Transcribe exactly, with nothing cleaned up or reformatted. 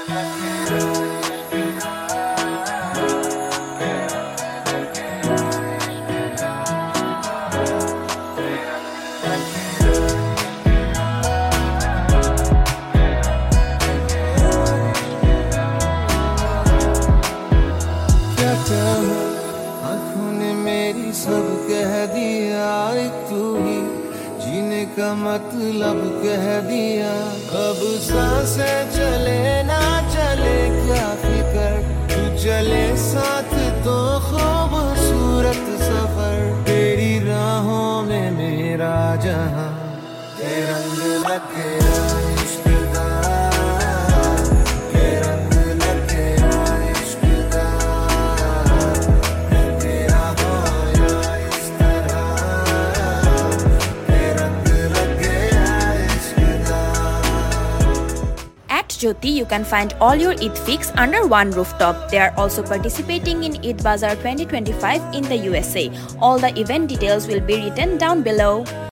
आँखों ने मेरी सब कह दिया, तू ही जीने का मतलब कह दिया। अब सांसें चले ना चले क्या फिकर, तू चले साथ तो खूबसूरत सफर। तेरी राहों में मेरा जहां, ये रंग लगे इश्क का, ये रंग लगे इश्क का। मैं तेरा हो या इस तरह, ये रंग लगे इश्क का। At Jyoti, you can find all your Eid fix under one rooftop. They are also participating in Eid Bazaar twenty twenty-five in the U S A. All the event details will be written down below.